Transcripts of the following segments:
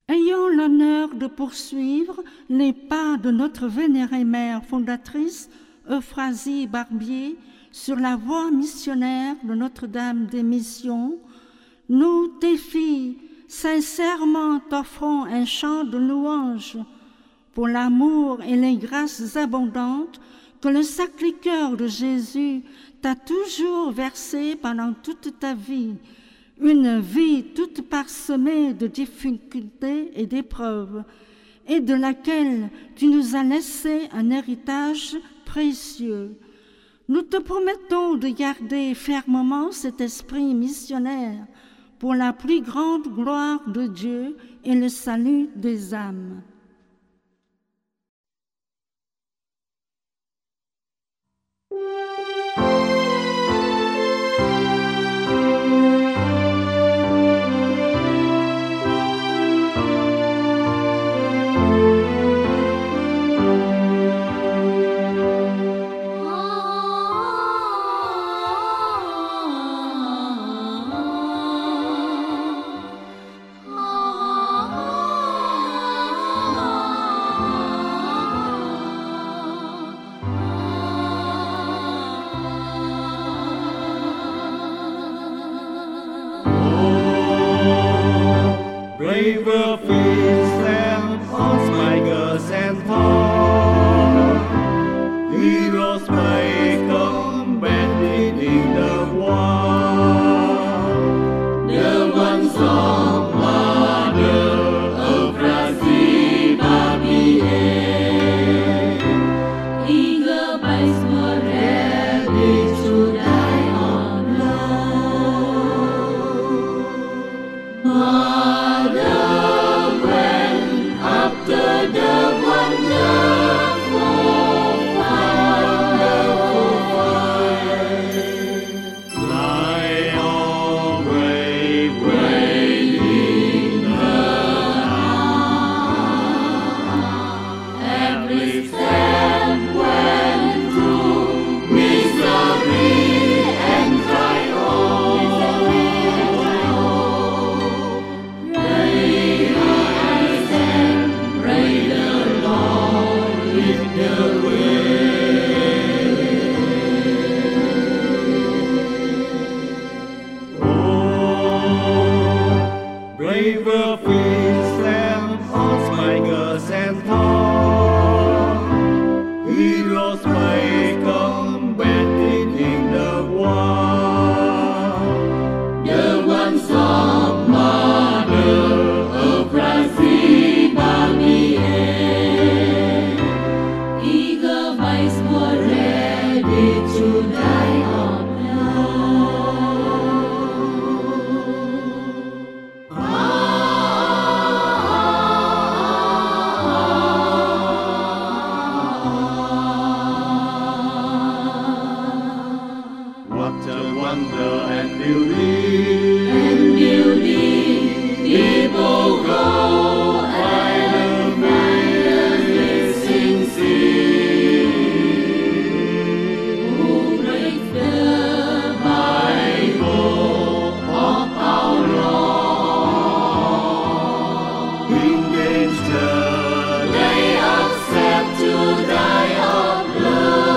Ayons l'honneur de poursuivre les pas de notre vénérée mère fondatrice, Euphrasie Barbier, sur la voie missionnaire de Notre-Dame des Missions. Nous, tes filles, sincèrement t'offrons un chant de louange pour l'amour et les grâces abondantes que le Sacré-Cœur de Jésus t'a toujours versé pendant toute ta vie, une vie toute parsemée de difficultés et d'épreuves, et de laquelle tu nous as laissé un héritage précieux. Nous te promettons de garder fermement cet esprit missionnaire pour la plus grande gloire de Dieu et le salut des âmes. Braver fields and ponds, my girls and tall, heroes may combating in the war. The ones of Mother Euphrasie Barbier, eager boys were ready to die on love. Braver fields and ponds, my girls and tall, heroes may combating in the war. The ones of Mother Euphrasie Barbier, eager boys were ready to die on wonder and beauty, people go by the blazing sea, who break the Bible of our Lord. In danger, they accept to die of love.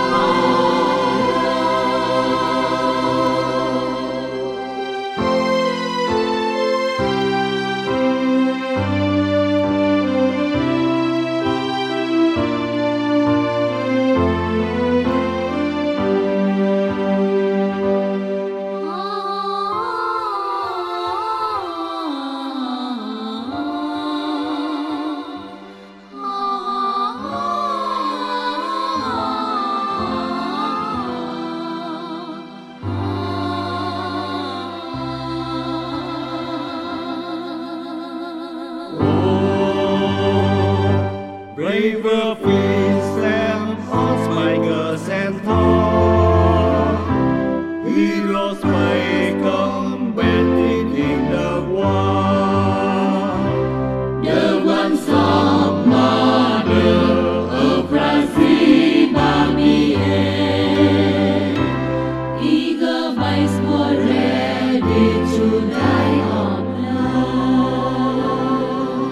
Braver fields and ponds, my girls and tall, heroes may combating in the war. The ones of Mother Euphrasie Barbier, eager boys were ready to die on love.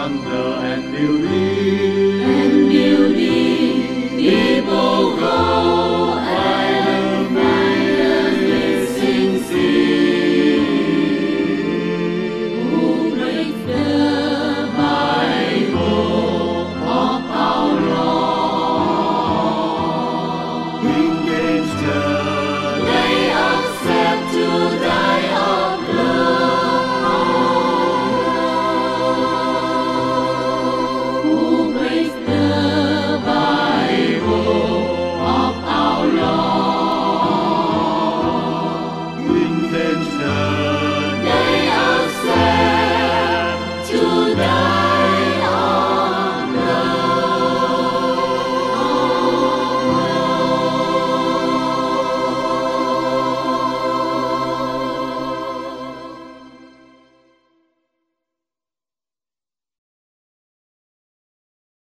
wonder and beauty.